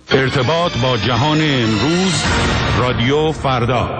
ارتباط با جهان امروز، رادیو فردا.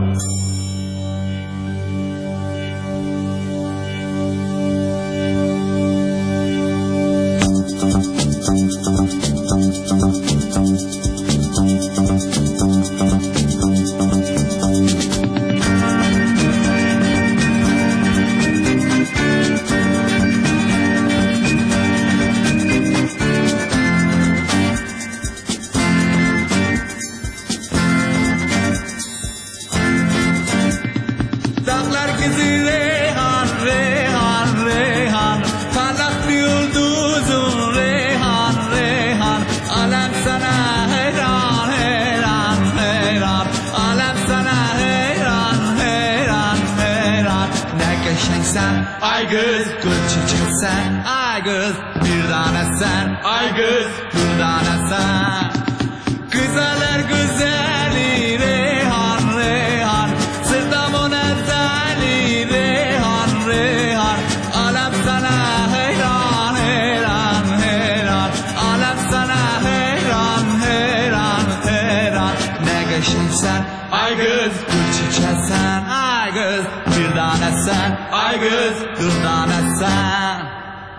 Ay kız gül çiçeksen, ay kız bir tanesen, ay kız bir tanesen. Güzeller güzeli Reyhan Reyhan, sırtamın ezeli Reyhan Reyhan. Alem sana heyran heyran heyran, alem sana heyran heyran heyran. Ne geçinsen, ay kız gül çiçeksen, ay kız bir tanesen, ay kız bir tanesen.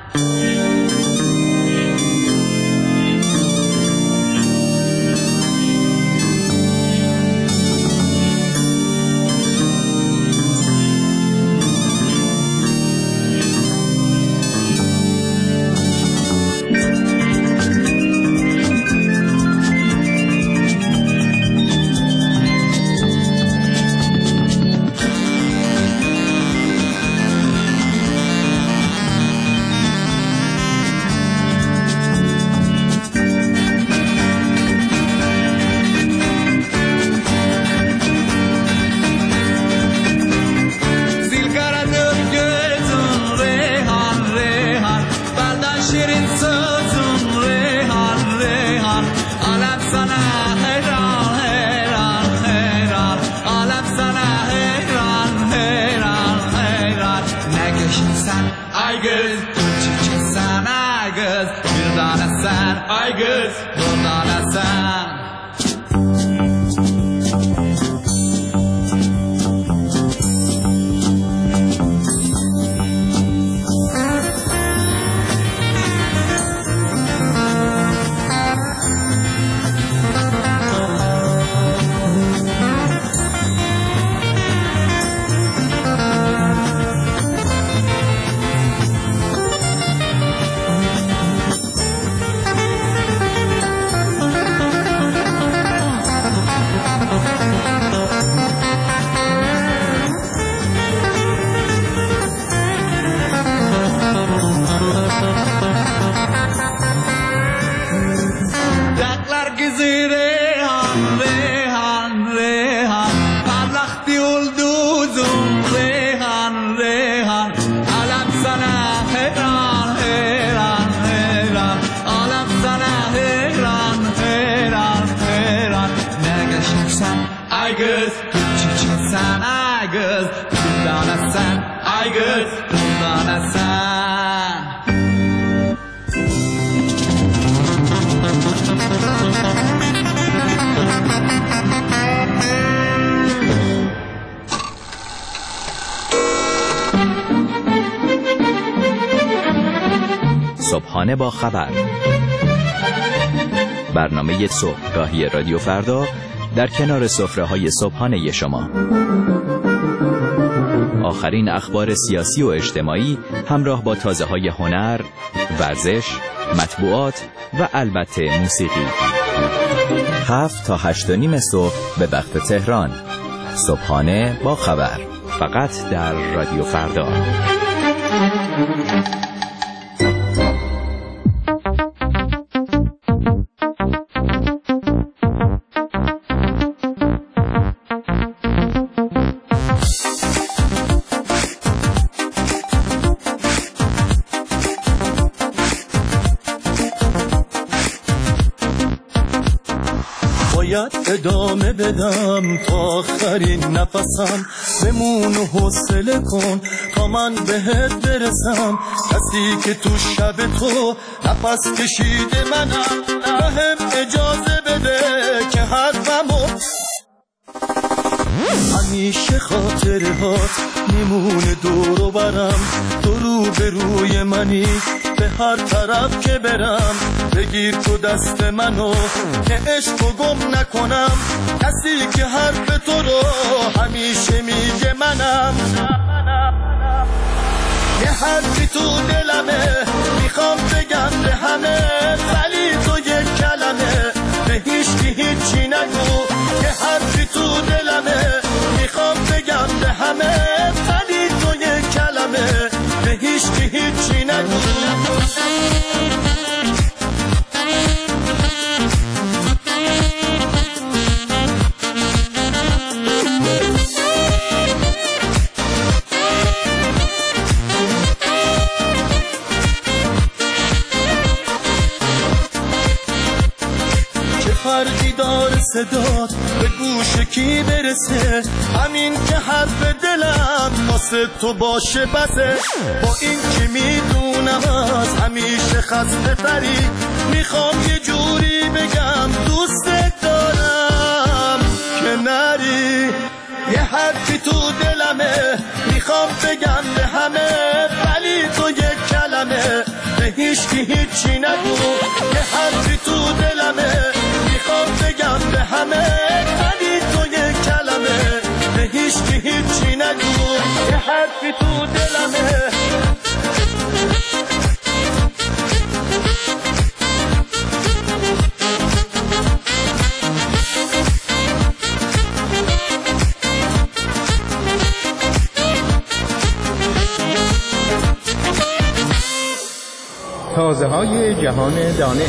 Ay kız gül çiçeksen, ay kız bir tanesen, ay kız bir tanesen. Ay kız gül çiçeksen, ay kız bir tanesen, ay kız bir tanesen. صبحانه با خبر، برنامه صبحگاهی رادیو فردا در کنار سفره‌های صبحانه شما. آخرین اخبار سیاسی و اجتماعی همراه با تازه‌های هنر، ورزش، مطبوعات و البته موسیقی. 7 تا 8:30 صبح به وقت تهران. صبحانه با خبر، فقط در رادیو فردا. باید ادامه بدم تا آخرین نفسم، بمون و حوصله کن تا من بهت برسم. کسی که تو شب تو نفس کشیده منم، بهم اجازه همیشه خاطرهات میمونه دور و برم، تو رو به روی منی به هر طرف که برم. بگیر تو دست منو که عشقو گم نکنم، کسی که حرف تو رو همیشه میگه منم. یه حرفی تو دلمه میخوام بگم به همه، ولی تو یک کلمه به هیچکی هیچی نگو. یه حرفی تو دلمه میخوام بگم به همه، ولی تو یک کلمه به هیچکی هیچی نگو. فردی داره صدات به گوش کی برسه، همین که حرف دلم واسه تو باشه بسه. با این که میدونم از همیشه خسته تری، میخوام یه جوری بگم دوست دارم که نری. یه حرفی تو دلمه میخوام بگم به همه، ولی تو یک کلمه به هیچکی هیچی نگو. یه حرفی تو دلمه میخوام بگم به همه، ولی تو یک کلمه به هیچکی هیچی نگو. یه حرفی تو دلمه تازه های جهان دانش.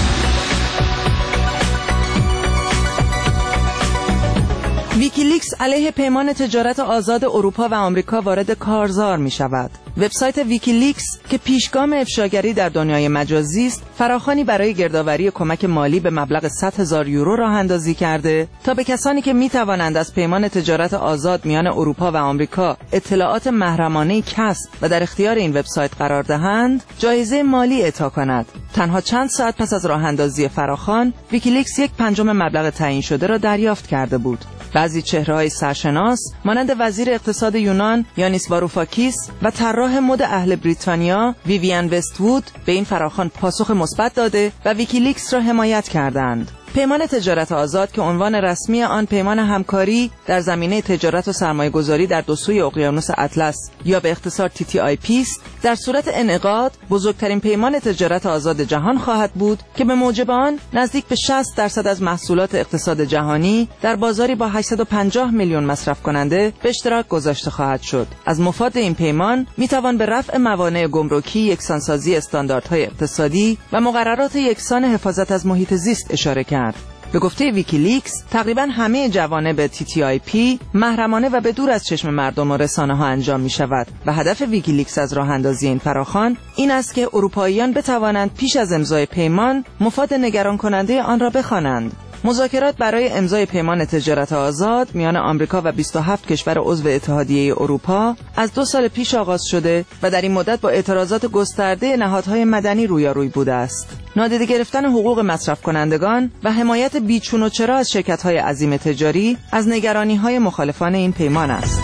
ویکیلیکس علیه پیمان تجارت آزاد اروپا و آمریکا وارد کارزار می شود. وبسایت ویکیلیکس که پیشگام افشاگری در دنیای مجازی است، فراخوانی برای گردآوری کمک مالی به مبلغ 100,000 یورو راه اندازی کرده تا به کسانی که می توانند از پیمان تجارت آزاد میان اروپا و آمریکا اطلاعات محرمانه کسب و در اختیار این وبسایت قرار دهند، جایزه مالی اعطا کند. تنها چند ساعت پس از راه اندازی فراخوان، ویکیلیکس 1/5 مبلغ تعیین شده را دریافت کرده بود. بعضی چهره‌های سرشناس مانند وزیر اقتصاد یونان یانیس واروفاکیس و طراح مد اهل بریتانیا ویویان وست‌وود به این فراخوان پاسخ مثبت داده و ویکیلیکس را حمایت کردند. پیمان تجارت آزاد که عنوان رسمی آن پیمان همکاری در زمینه تجارت و سرمایه‌گذاری در دو سوی اقیانوس اطلس یا به اختصار TTIP است، در صورت انعقاد بزرگترین پیمان تجارت آزاد جهان خواهد بود که به موجب آن نزدیک به 60% از محصولات اقتصاد جهانی در بازاری با 850 میلیون مصرف کننده به اشتراک گذاشته خواهد شد. از مفاد این پیمان میتوان به رفع موانع گمرکی، یکسانسازی استانداردهای اقتصادی و مقررات یکسان حفاظت از محیط زیست اشاره کرد. به گفته ویکیلیکس، تقریبا همه جوانب TTIP محرمانه و به دور از چشم مردم و رسانه‌ها انجام می شود و هدف ویکیلیکس از راه اندازی این فراخوان این است که اروپاییان بتوانند پیش از امضای پیمان مفاد نگران کننده آن را بخوانند. مذاکرات برای امضای پیمان تجارت آزاد میان آمریکا و 27 کشور عضو اتحادیه اروپا از 2 سال پیش آغاز شده و در این مدت با اعتراضات گسترده نهادهای مدنی رویاروی بوده است. نادیده گرفتن حقوق مصرف کنندگان و حمایت بیچون و چرا از شرکت‌های عظیم تجاری از نگرانی‌های مخالفان این پیمان است.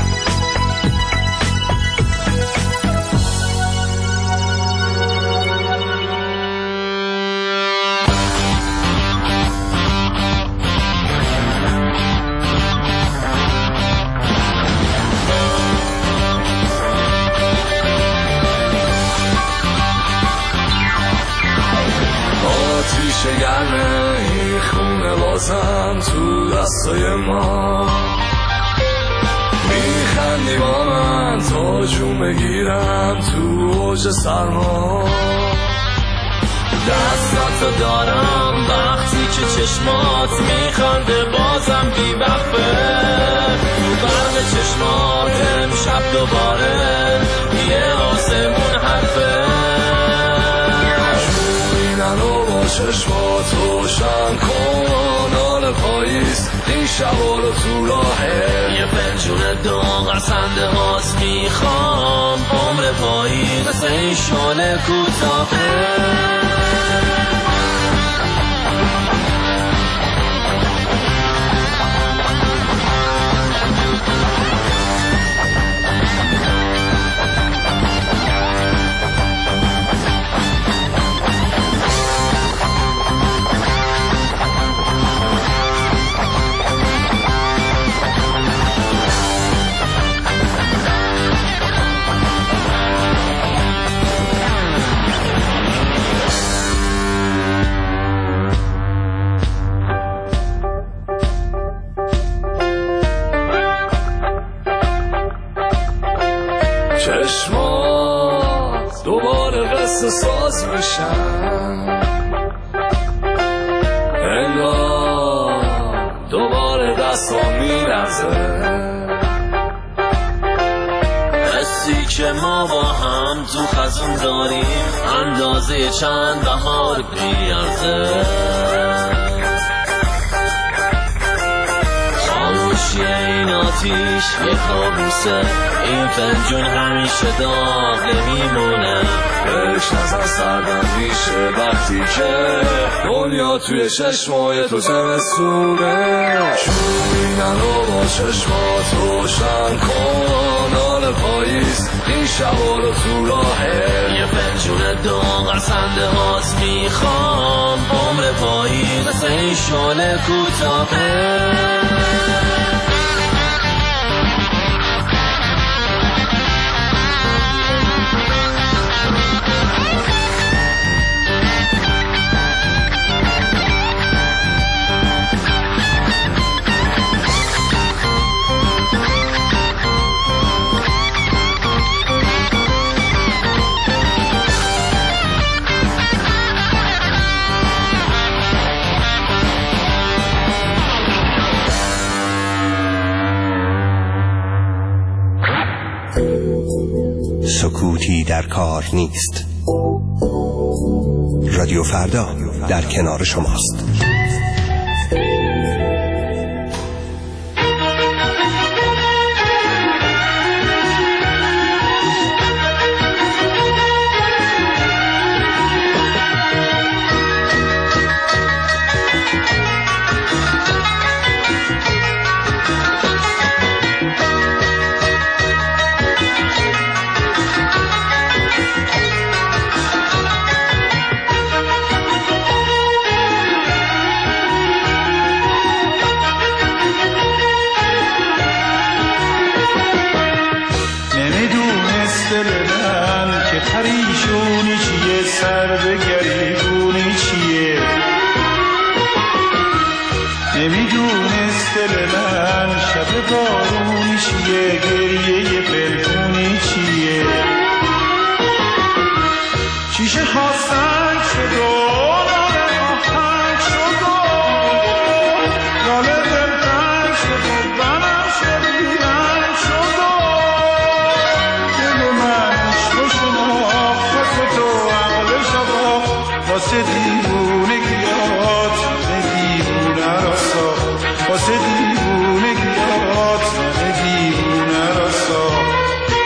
گرمه این خونه بازم تو دستای ما، میخندی با من تا جون بگیرم تو اوج سرما. دستاتو دارم وقتی که چشمات میخنده بازم بی وقفه، تو برق چشمات امشب دوباره یه آسمون حرفه. چشمات روشن کن آن پاییز این شبا رو تو راهه، یه پنجون داغ از خنده هاست میخوام عمر پاییز مثل این شانه کوتاهه. دستان میلرزه، حسی که ما با هم تو خزون داریم اندازه چند بهار بیارزه. خاموشی این آتیش یه کابوسه، این فنجون همیشه داغ نمیمونه. عشق نظر سردم میشه وقتی که دنیا توی چشمای تو زمستونه. شوینن رو با چشمات روشن کن، حال پاییز این شبا رو تو راهه. یه فنجون داغ از خنده هاست میخوام، عمر پاییز مثل این شاله کوتاهه. سکوتی در کار نیست. رادیو فردا در کنار شماست. پریشونی چیه، سر به گریبونی چیه، نمیدونست دل من شب بارونی چیه، گریه پلکونی چیه. شیشه ها سنگ شد و ناله آهنگ شد و ناله دلتنگ شد و بنم شد بیرنگ شد و دل من عشق و شناخت تو عقل شبا واسه دیوونگیات دیوونه را ساخت، واسه دیوونگیات دیوونه را ساخت.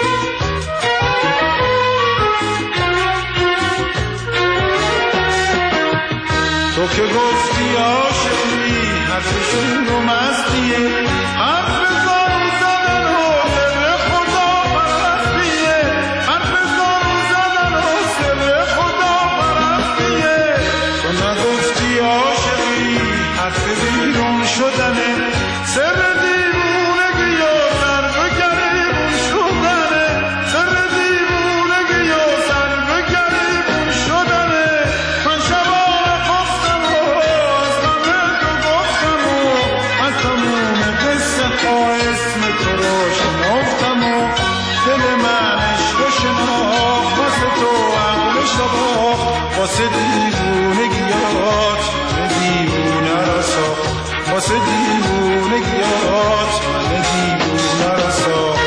تو که گفتی عاشقی حرفشون رو مستیه، حرف زارو زدن و سر خدا پرستیه، حرف زارو زدن و سر خدا پرستیه. تو نگفتی عاشقی حرف بیرون شدنه، سر دیوونگی و سر به گریبون شدنه، سر دیوونگی و سر به گریبون شدنه. من شبانه خواستم و از همه تو گفتم و از تموم قصه ها اسم تو رو شناختم و دل من عشق و شناخت، واسه تو عقل شباخت، واسه دیوونگیات من دیوونه را ساخت، واسه دیوونگیات من دیوونه را ساخت.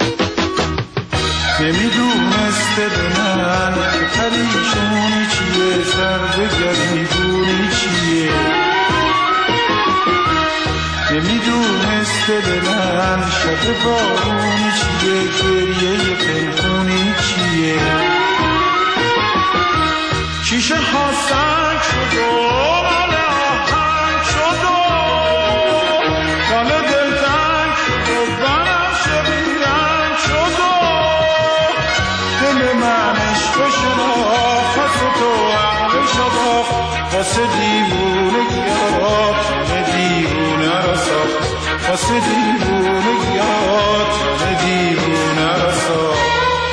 نمیدونست دل من که پریشونی چیه، سرد گریبونی چیه نمیدونست دل من شب بارونی چیه گریه پنهونی چیه شیشه ها سنگ شد و مال آهنگ شد و مال دل تنگ شد و بنفشه بیرنگ شد و دل من عشق شناخت واسه تو عقل شناخت واسه دیوونگیات همه دیوونه را ساخت واسه دیوونگیات همه دیوونه را ساخت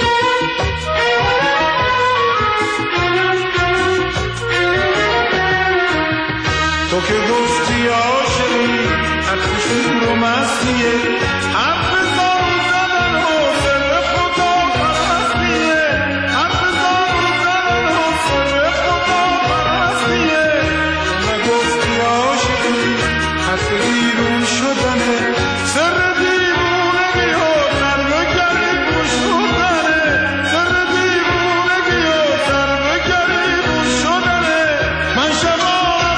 تو که گفتی عاشقی حرف شور و مستیه حرف زارو زدن و سر خدا پرستیه حرف زارو زدن و سر خدا پرستیه تو نگفتی عاشقی حرف بیرون شدنه سر دیوونگی و سربگری شدنه سر دیوونگی و سربگری شدنه من شبا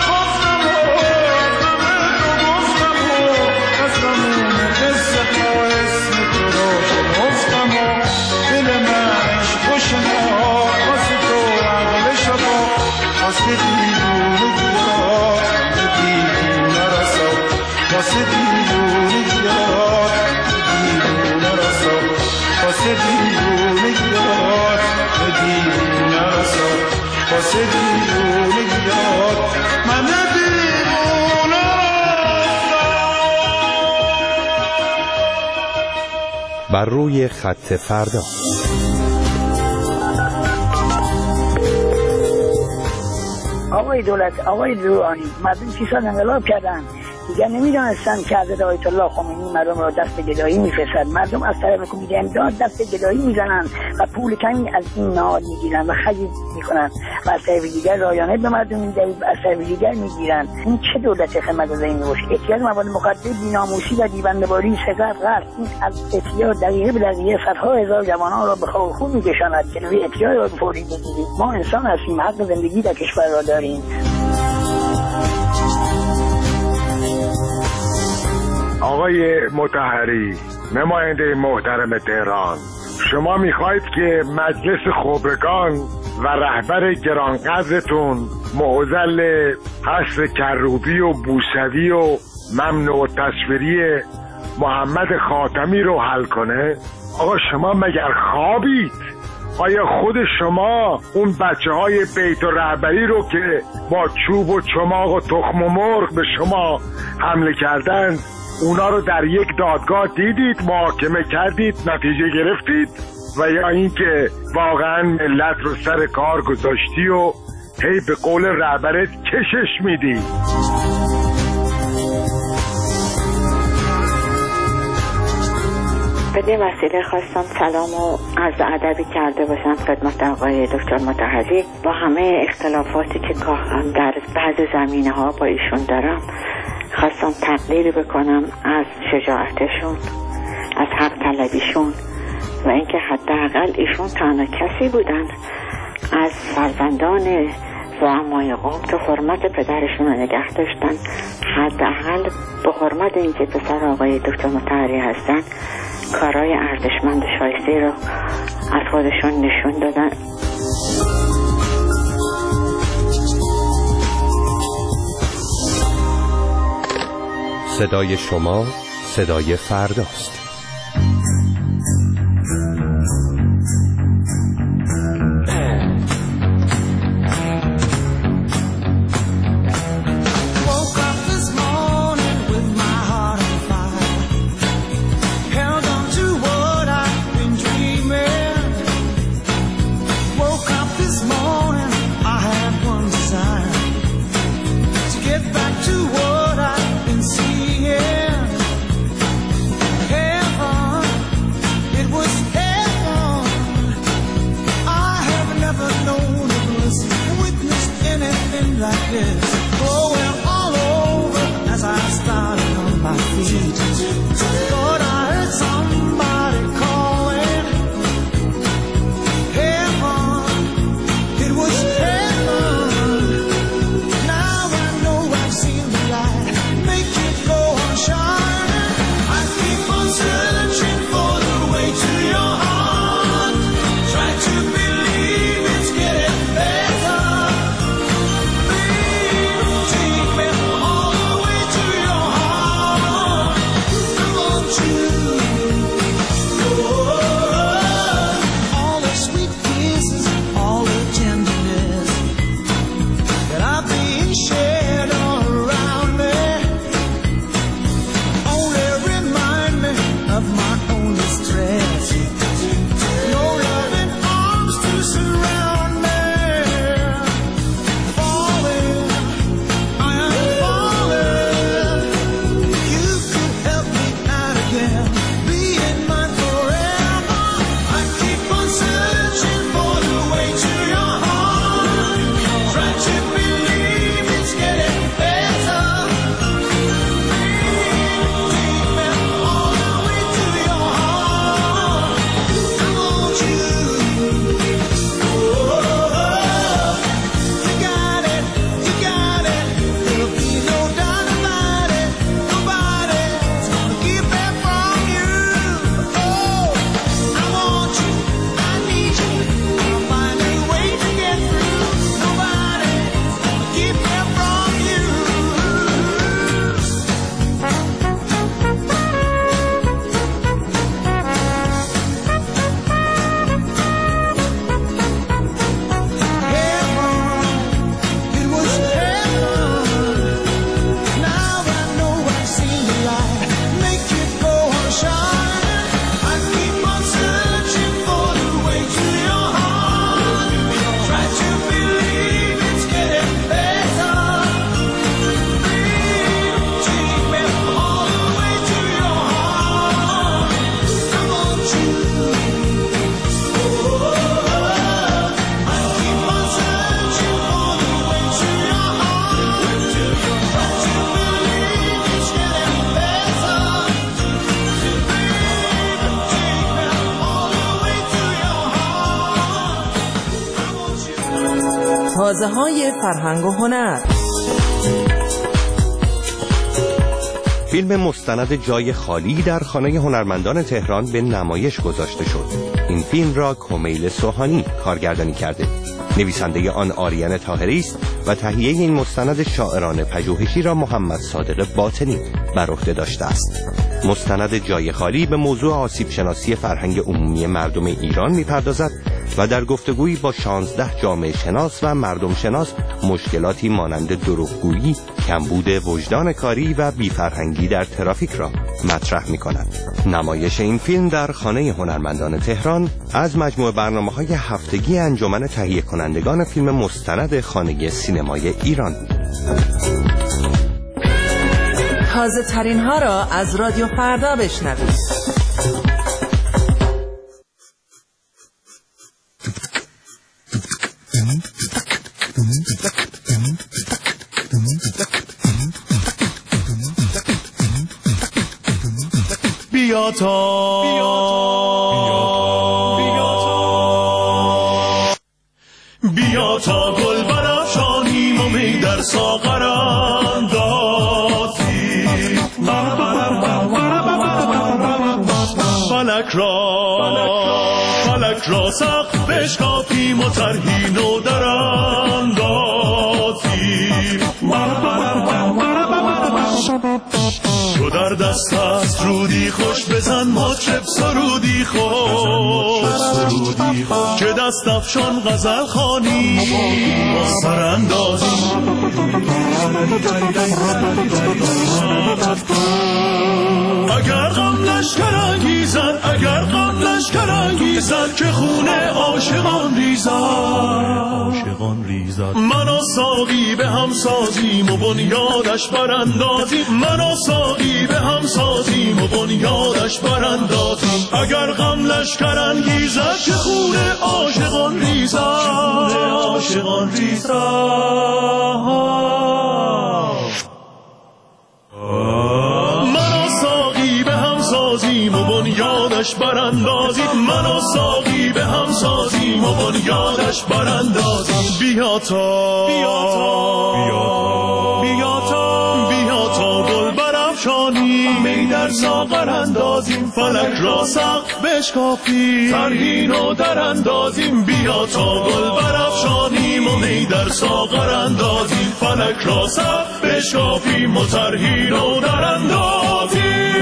بر روی خط فردا. آقای دولت، آقای روحانی، مردم 30 سال انقلاب کردن، دیگر نمیدانستن که حضرت آیت الله خمینی مردم را دست گدایی میفرستد. مردم از طرف کمیته امداد دست گدایی میزنند و پول کمی از این نهاد میگیرند و خرید میکنند و از طرف دیگر رایانه به مردم میدهید و از طرف دیگر میگیرند. این چه دولت خدمت‌گزاری میباشه؟ اعتیاد مواد مخدر، بی‌ناموسی و دیونده‌باری، سرقت، غصب، این از اعتیاد دقیقه به دقیقه صدها هزار جوانان را به خواب خون میکشاند. جلوی اعتیاد را فوری بگیرید. ما انسان هستیم، حق زندگی در کشور را داریم. آقای مطهری، نماینده محترم تهران، شما میخواید که مجلس خبرگان و رهبر گرانقدرتون معضل حصر کروبی و بوسوی و ممنوع تصویری محمد خاتمی رو حل کنه؟ آقا شما مگر خوابید؟ آیا خود شما اون بچه های بیت و رهبری رو که با چوب و چماق و تخم و مرغ به شما حمله کردن، اونا رو در یک دادگاه دیدید، محاکمه کردید، نتیجه گرفتید؟ و یا اینکه واقعا ملت رو سر کار گذاشتی و هی به قول رهبرت کشش میدی؟ به وسیله خواستم سلام و عرض ادبی کرده باشم خدمت آقای دکتر مطهری. با همه اختلافاتی که در بعض زمینه ها با ایشون دارم، خواستم تقدیری بکنم از شجاعتشون، از حق طلبیشون و اینکه حداقل ایشون تنها کسی بودن از فرزندان زعمای قوم که حرمت پدرشون رو نگه داشتن. حداقل به حرمت اینکه پسر آقای دکتر مطهری هستن، کارهای ارزشمند و شایسته رو از خودشون نشون دادن. صدای شما صدای فرداست. Hey تازه‌های فرهنگ و هنر. فیلم مستند جای خالی در خانه هنرمندان تهران به نمایش گذاشته شد. این فیلم را کمیل سوهانی کارگردانی کرده. نویسنده آن آریان طاهری است و تهیه این مستند شاعران پژوهشی را محمد صادق باطنی بر عهده داشته است. مستند جای خالی به موضوع آسیب شناسی فرهنگ عمومی مردم ایران می‌پردازد و در گفتگویی با 16 جامعه شناس و مردم شناس مشکلاتی مانند دروغگویی، کمبود وجدان کاری و بی‌فرهنگی در ترافیک را مطرح می‌کند. نمایش این فیلم در خانه هنرمندان تهران از مجموع برنامه‌های هفتگی انجمن تهیه کنندگان فیلم مستند خانه سینمای ایران بود. تازه ترین ها را از رادیو فردا بشنوید. بیا تا گل برافشانیم و می در ساغر اندازیم، فلک را سقف بشکافیم و طرحی نو در اندازیم. تو در دست است رودی خوش، بزن مطرب سرودی خوش، که دست افشان غزل خوانی با سراندازی. اگر غم لشکر انگیزد که خون عاشقان ریزد، من و ساقی به هم سازیم و بنیادش براندازیم، من و ساقی به هم سازیم و بنیادش براندازیم. اگر غم لشکر انگیزد که خون عاشقان ریزد، من و ساقی به هم سازیم و بنیادش براندازیم، من و ساقی به هم سازیم و بنیادش براندازیم. بیا تا گل برافشانیم، می در ساغر اندازیم، فلک را سقف بشکافیم، طرحی نو در اندازیم. بیا تا گل برافشانیم و می در ساغر اندازیم، فلک را سقف بشکافیم و طرحی نو در اندازیم.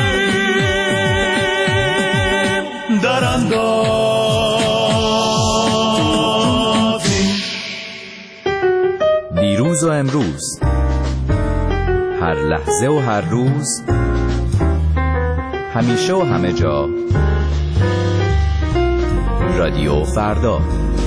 دیروز و امروز، هر لحظه و هر روز، همیشه و همه جا، رادیو فردا.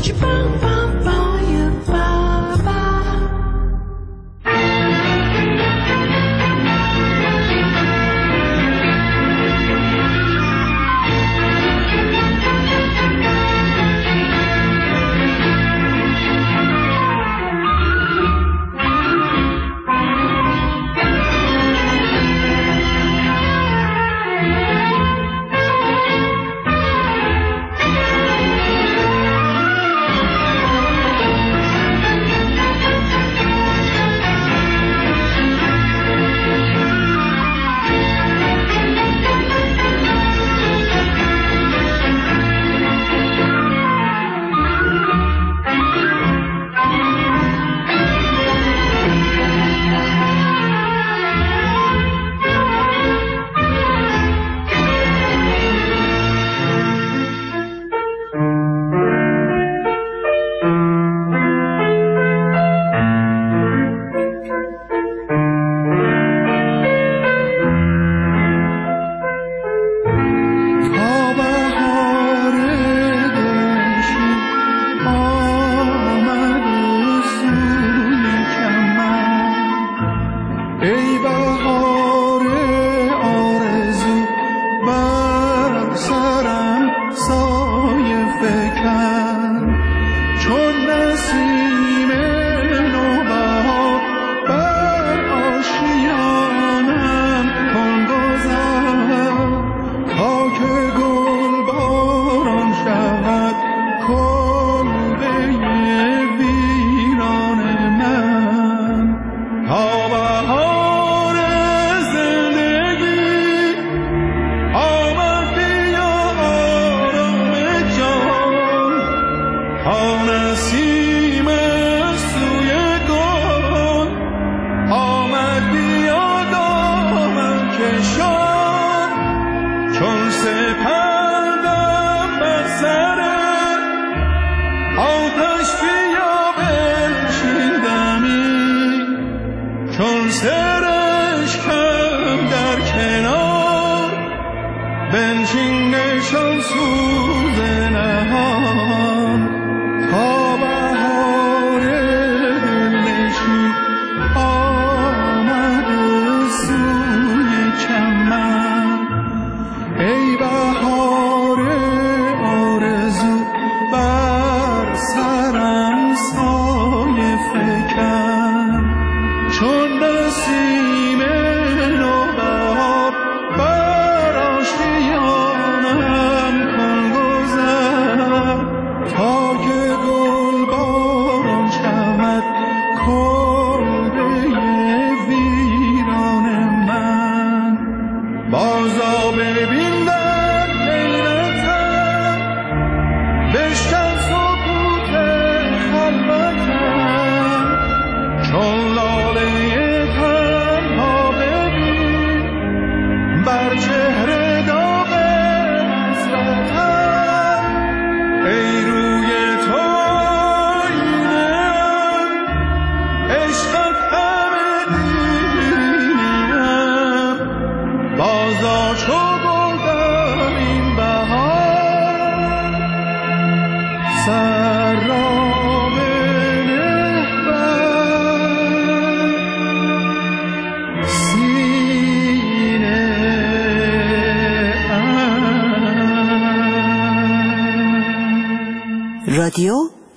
رادیو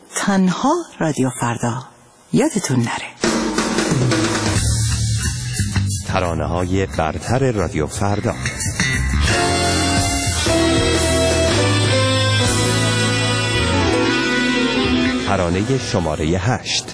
تنها رادیو فردا، یادتون نره. ترانه‌های برتر رادیو فردا. ترانه شماره 8.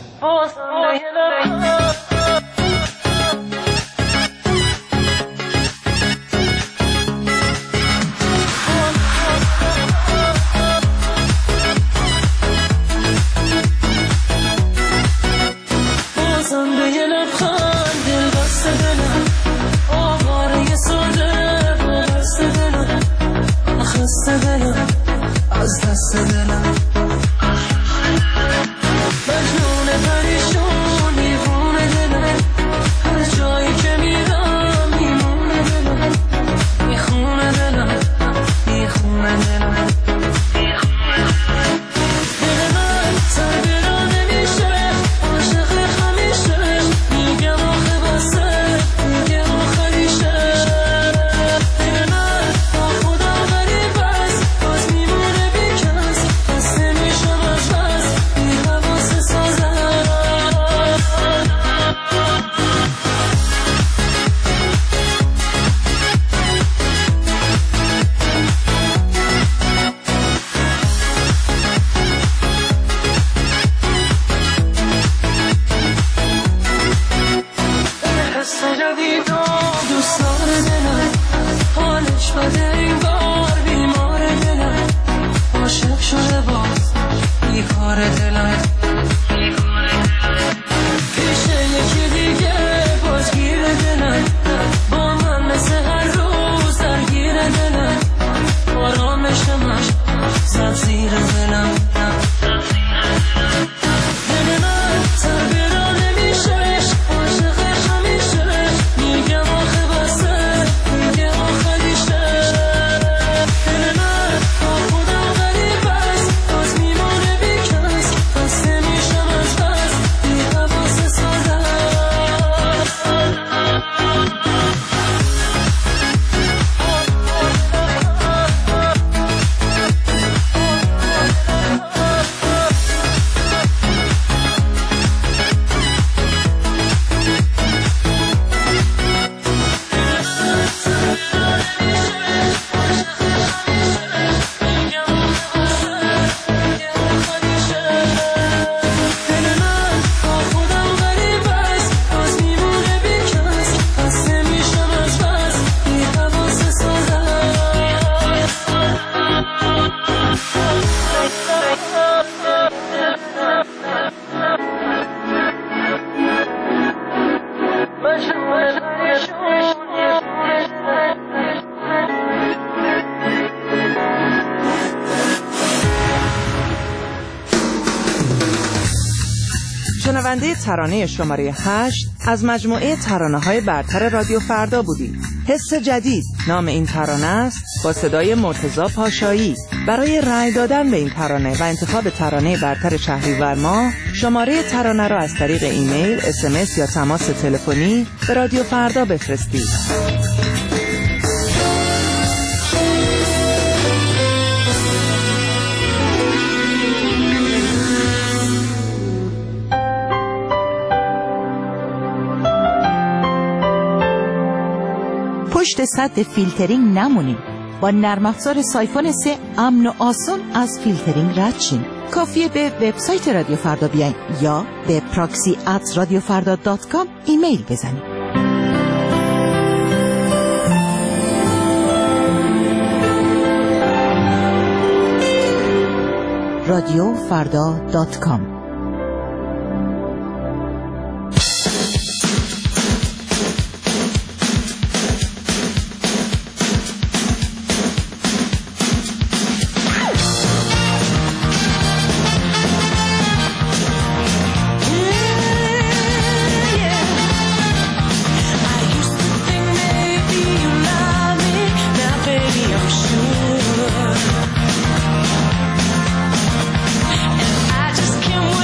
از دست دلم مجنون پریشون میوونه کار دلم پیش یکی دیگه بازگیر دلم با من مثل هر روز درگیر دلم آرامشم زد زیر دلم دل من تربیرا نمیشه عاشقش همیشه میگم آخه بسه میگه آخه دیشه دل من با خودم غریب است باز میمونه بیکس خسته میشم از بس بی حواس ساده شنونده ترانه شماره 8 از مجموعه ترانه‌های برتر رادیو فردا بودید. حس جدید نام این ترانه است با صدای مرتضی پاشایی. برای رأی دادن به این ترانه و انتخاب ترانه برتر شهریور ماه شماره ترانه را از طریق ایمیل، SMS یا تماس تلفنی به رادیو فردا بفرستید. پشت سد فیلترینگ نمونید. با نرم افزار سایفون 3 امن و آسان از فیلترینگ رد شین. کافیه به وبسایت رادیو فردا بیاین یا به proxy@radiofarda.com ایمیل بزنید. radiofarda.com Can't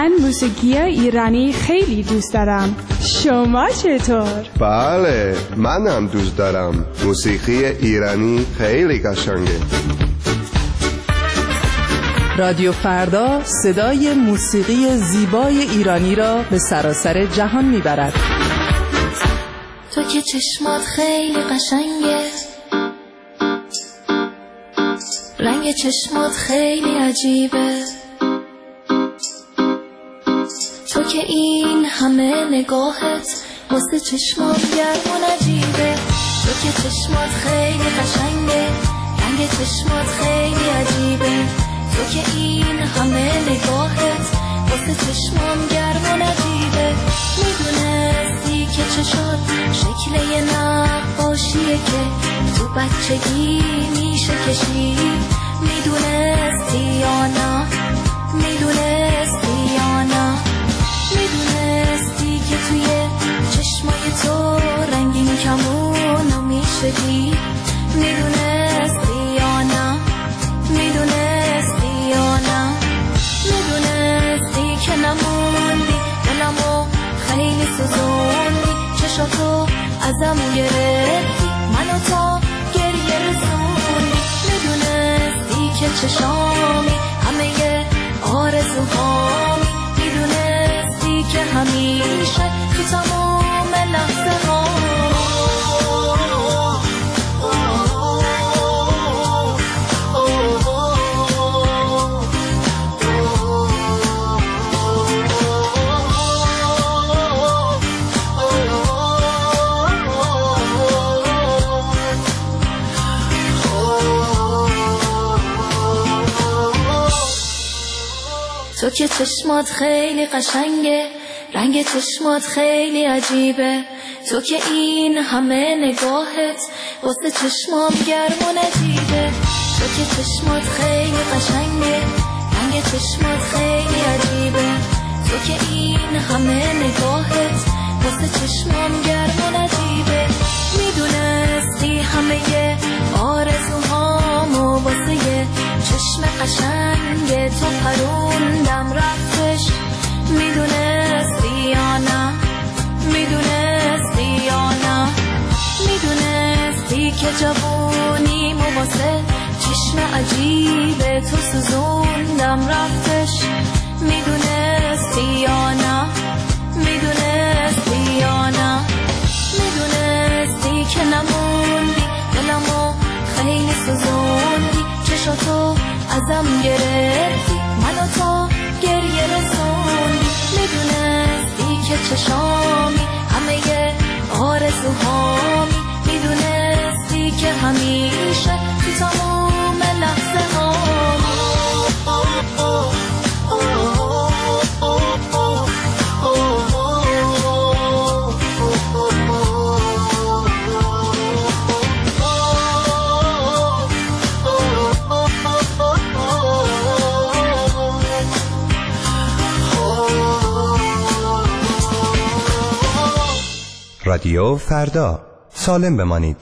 من موسیقی ایرانی خیلی دوست دارم. شما چطور؟ بله، منم دوست دارم. موسیقی ایرانی خیلی قشنگه. رادیو فردا صدای موسیقی زیبای ایرانی را به سراسر جهان میبرد. تو که چشمات خیلی قشنگه، رنگ چشمات خیلی عجیبه، تو که این همه نگاهت واسه چشمات گرم و نجیبه، تو که چشمات خیلی قشنگه، رنگ چشمات خیلی عجیبه، تو که این همه نگاهت واسه چشمام گرم و نجیبه. میدونستی که چشات شکل یه نقاشیه که تو بچگی میشه کشید؟ میدونستی یا نه؟ میدونستی یا نه؟ میدونستی که توی چشمای تو رنگین کمونو میشه دید؟ میدونستی یا نه؟ میدونستی یا نه؟ میدونستی که نموندی دلمو خیلی سوزوندی، چشاتو ازم گرفتی منو تا گریه رسوندی. میدونستی که چشامی همه آرزوهامی، میدونستی که همیشه تو تمام لحظه ها تو که چشمات خیلی قشنگه، رنگ چشمات خیلی عجیبه، تو که این همه نگاهت واسه چشمام گرم و نجیبه، تو که چشمات خیلی قشنگه، رنگ چشمات خیلی عجیبه، تو که این همه نگاهت واسه چشمام گرم و نجیبه. میدونستی همه آرزوهامو واسه یه چشم قشنگ تو پروندم رفتش؟ میدونستی یا نه؟ میدونستی یا نه؟ میدونستی که جوونیمو واسه چشم عجیب تو سوزوندم رفتش؟ میدونستی یا نه؟ میدونستی یا نه؟ میدونستی که نموندی دلمو خیلی سوزوندی، چشاتو ازم گرفتی منو تا گریه رسوندی. میدونستی که چشامی همه آرزوهامی، میدونستی که همیشه تو تمام لحظه ها رادیو فردا، سالم بمانید.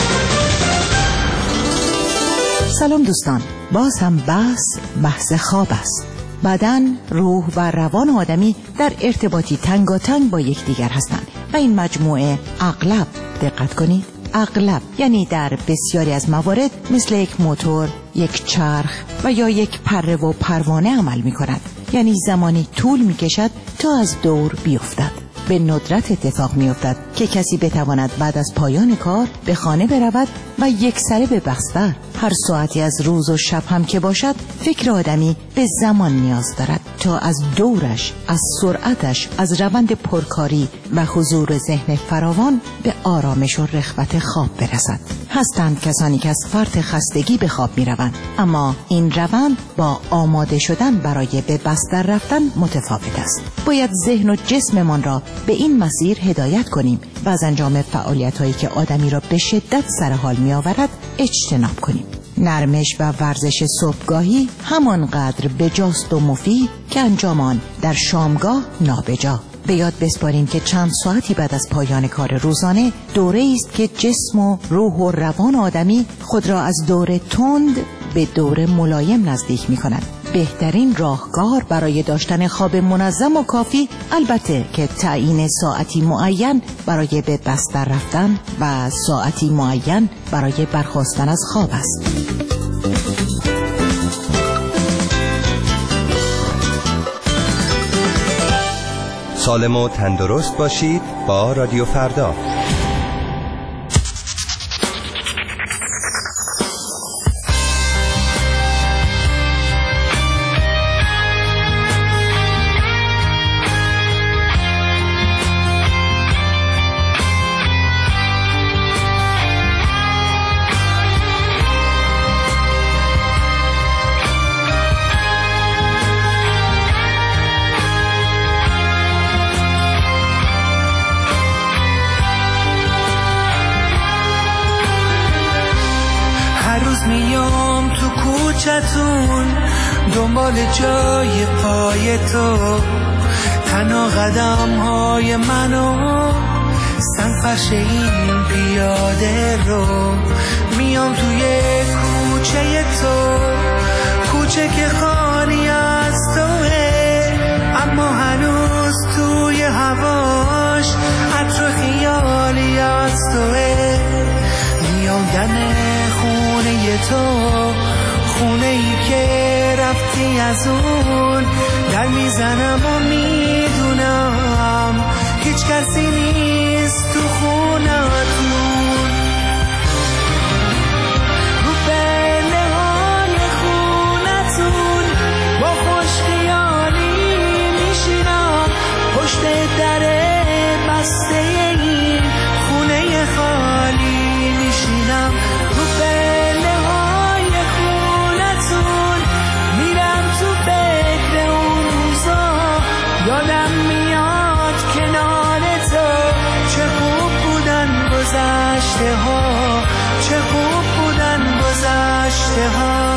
سلام دوستان، باز هم بحث خواب است. بدن، روح و روان آدمی در ارتباطی تنگاتنگ با یکدیگر هستند و این مجموعه اغلب، دقت کنید، اغلب یعنی در بسیاری از موارد مثل یک موتور، یک چرخ و یا یک پره و پروانه عمل می کند. یعنی زمانی طول می کشد تا از دور بیفتد. به ندرت اتفاق می افتد که کسی بتواند بعد از پایان کار به خانه برود و یک سره به بستر. هر ساعتی از روز و شب هم که باشد، فکر آدمی به زمان نیاز دارد تا از دورش، از سرعتش، از روند پرکاری و حضور ذهن فراوان به آرامش و رخوت خواب برسد. هستند کسانی که از فرط خستگی به خواب می روند، اما این روند با آماده شدن برای به بستر رفتن متفاوت است. باید ذهن و جسممان را به این مسیر هدایت کنیم و از انجام فعالیت‌هایی که آدمی را به شدت سرحال می‌آورد اجتناب کنیم. نرمش و ورزش صبحگاهی همانقدر بجاست و مفید که انجام آن در شامگاه نابجا. به یاد بسپاریم که چند ساعتی بعد از پایان کار روزانه دوره است که جسم و روح و روان آدمی خود را از دور تند به دور ملایم نزدیک می کند. بهترین راهکار برای داشتن خواب منظم و کافی البته که تعیین ساعتی معین برای به بستر رفتن و ساعتی معین برای برخاستن از خواب است. سالم و تندرست باشید با رادیو فردا. میام تو کوچتون دنبال جای پای تو، تنها قدم های منو سنفرش این پیاده رو. میام توی کوچه تو، کوچه که خالی از توه، اما هنوز توی هواش عطر خیالی از توه. میام دم خونه تو، خونه ای که رفتی از اون، در میزنم و میدونم هیچ کسی نیست تو خونتون. رو پله های خونتون با خوش خیالی میشینم، پشت در بسته این خونه خالی میشینم. رو پله های خونتون میرم تو فکر اون روزا، یادم میاد کنار تو چه خوب بودن گذشته ها، چه خوب بودن گذشته ها.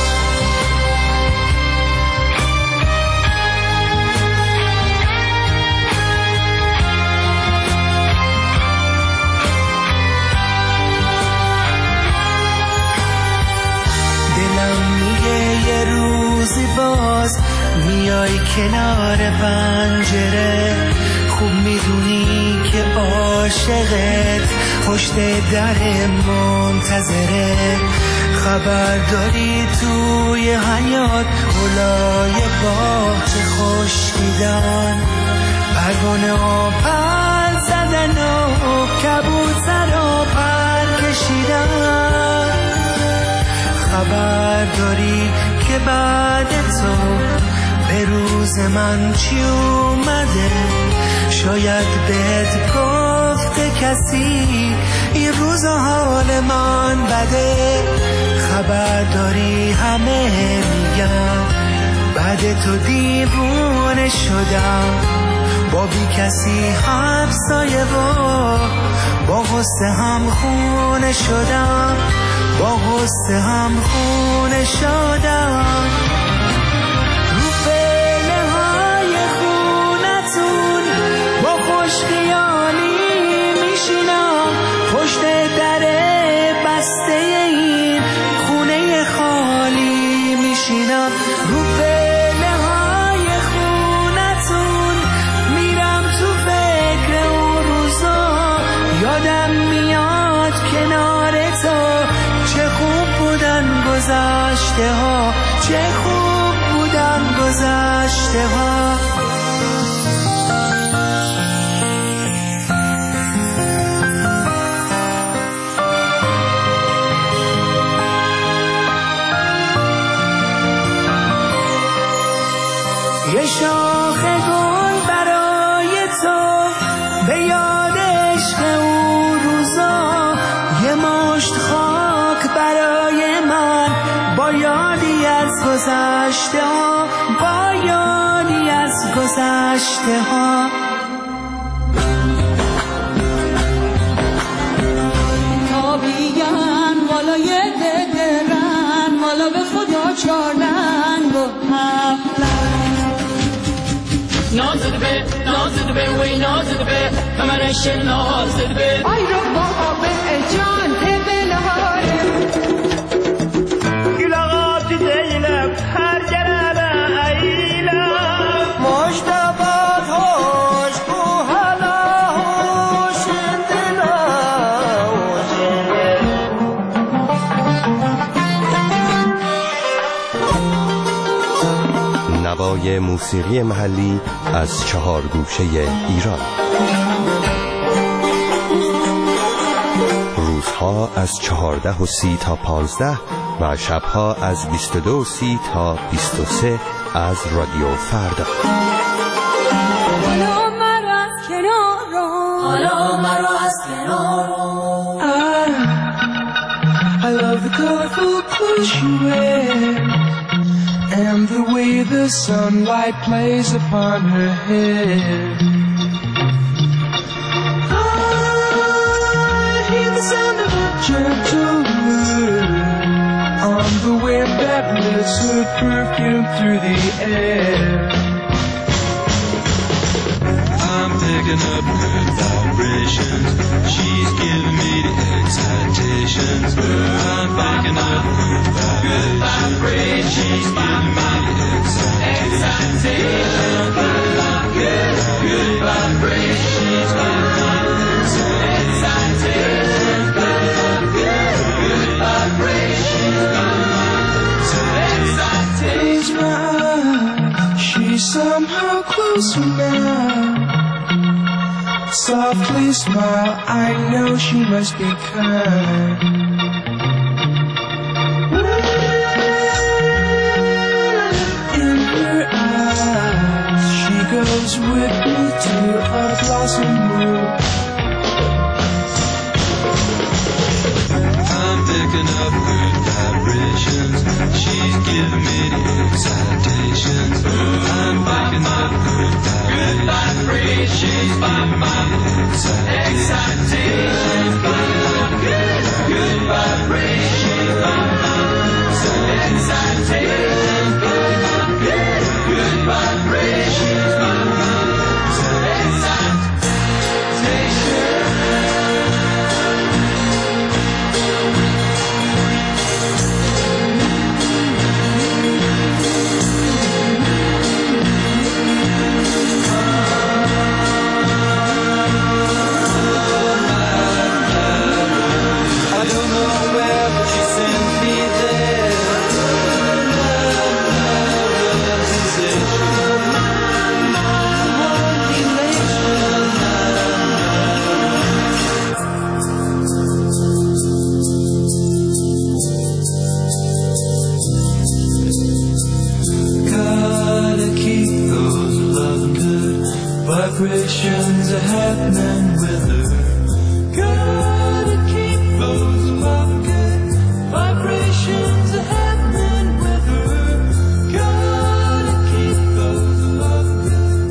یه روزی باز میای کنار پنجره، خوب میدونی که عاشقت پشت در منتظره. خبر داری توی حیاط گلای باغچه خوش دیدن، پروانه ها پر زدن و کبوتر ها پر کشیدن. خبر داری که بعد تو به روز من چی اومده، شاید بهت گفته کسی این روز حال من بده. خبر داری همه میگن بعد تو دیوونه شدم، با بی کسی همسایه و با غصه هم خونه شدم، با غصه هم خونه شدم. رو پله های خونتون با خوش خیالی میشینم، پشت در بسته این خونه خالی میشینم. رو پله های خونتون میرم تو فکر اون روزا، یادم میاد کنار تو چه خوب بودن گذشته ها، چه خوب بودن گذشته ها. یه شاخ گل برای تو به یاد عشق اون روزا، یه مشت خاک برای من با یادی از گذشته ها، با یادی از گذشته ها. تابیگن والای ددرن، والا به خدا چارنگ و نازده به نازده به وی نازده به کمرش نازده به آی رو بابا به جان دلاره گل آقا دیدیم هر گره برای موسیقی محلی از 4 گوشه ایران. روزها از 14:30 تا 15 و شبها از 22:30 تا 23 از رادیو فردا. حالا مرا از کنار I love the colorful clothes you wear and the way the sunlight plays upon her hair. I hear the sound of a gentle word on the wind that lifts her perfume through the air. I'm picking up good vibrations. She's giving me the excitations. I'm picking up good vibrations. She's giving me the excitations. Good vibrations. She's giving me the excitations. Good vibrations. Close my eyes. She's somehow closer now. Softly smile, I know she must be kind. In her eyes, she goes with me to a blossom room. I'm picking up good vibrations. She's giving me the excitations. I'm picking up good vibrations. She's giving me the excitations. Good vibrations. Excitations. Good vibrations. Vibrations are happening with her. Gotta keep those love good. Vibrations are happening with her. Gotta keep those love good.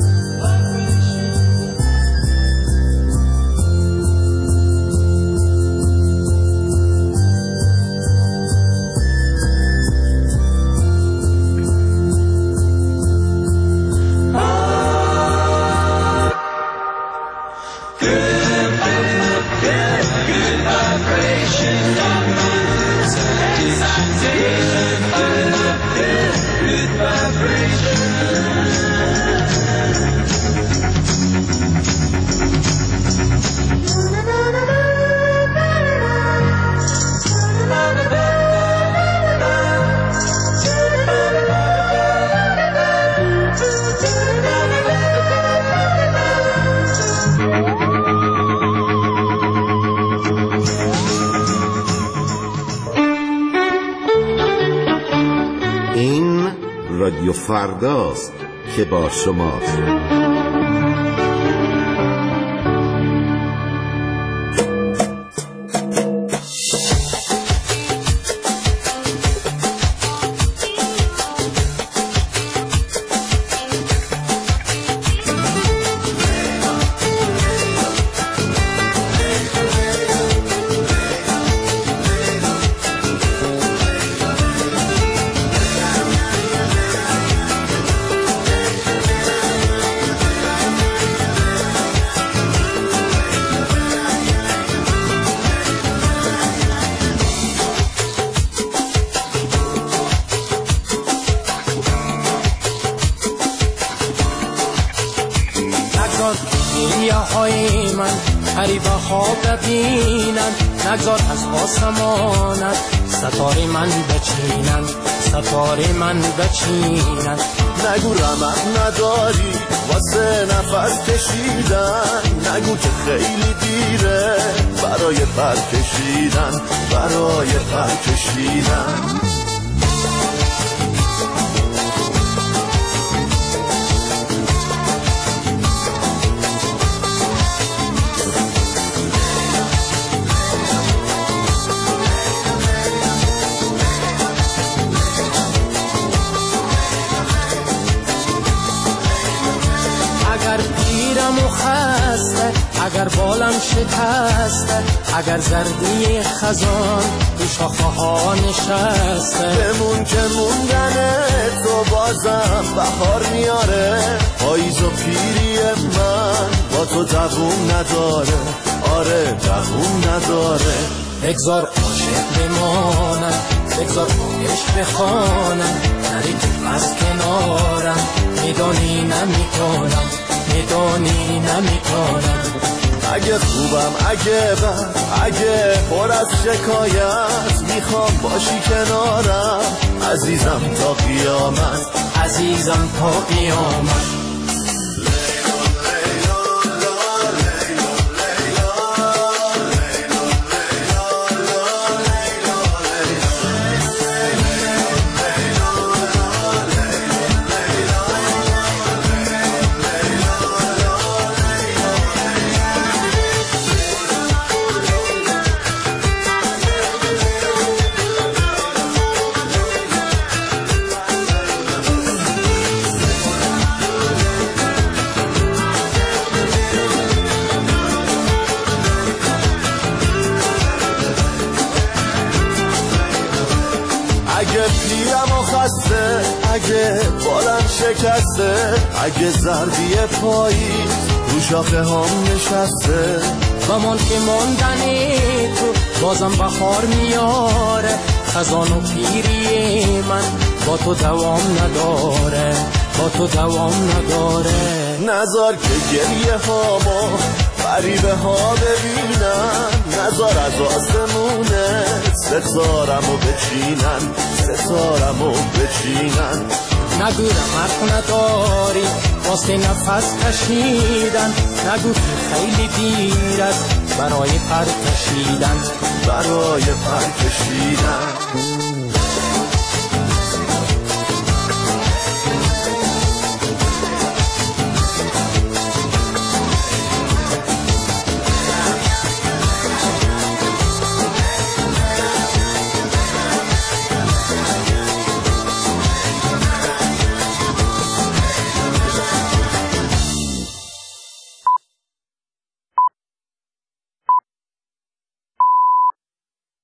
رادیو فرداست که با شماست. های من حریف خواب ببینن نگذار از آسمانت ستاره من بچینن، ستاره من بچینن. نگو رمق نداری واسه نفس کشیدن، نگو که خیلی دیره برای پر کشیدن، برای پر کشیدن. اگر بالم شکسته، اگر زردی خزان تو شاخه ها نشسته، بمون که موندن تو بازم بهار میاره. پاییز و پیری من با تو دووم نداره، آره دووم نداره. بگذار عاشق بمانم، بگذار عشق بخوانم، نری تو از کنارم، میدانی نمیکنم، میدانی نمیکنم. اگه خوبم اگه بد اگه پر از شکایت، میخوام باشی کنارم عزیزم تا قیامت، عزیزم تا قیامت. اگه پیرم و خسته، اگه بالم شکسته، اگه زردی پاییز رو شاخه هم نشسته، بمان که ماندنی تو بازم بخار میاره. خزان و پیری من با تو دوام نداره، با تو دوام نداره. نذار که گریه هامو غریبه ها ببینن، نذار از آسمونه ستارمو بچینن، ستارمو بچینن. نگو رمق نداری واسه نفس کشیدن، نگو که خیلی دیر است برای پر کشیدن، برای پر کشیدن.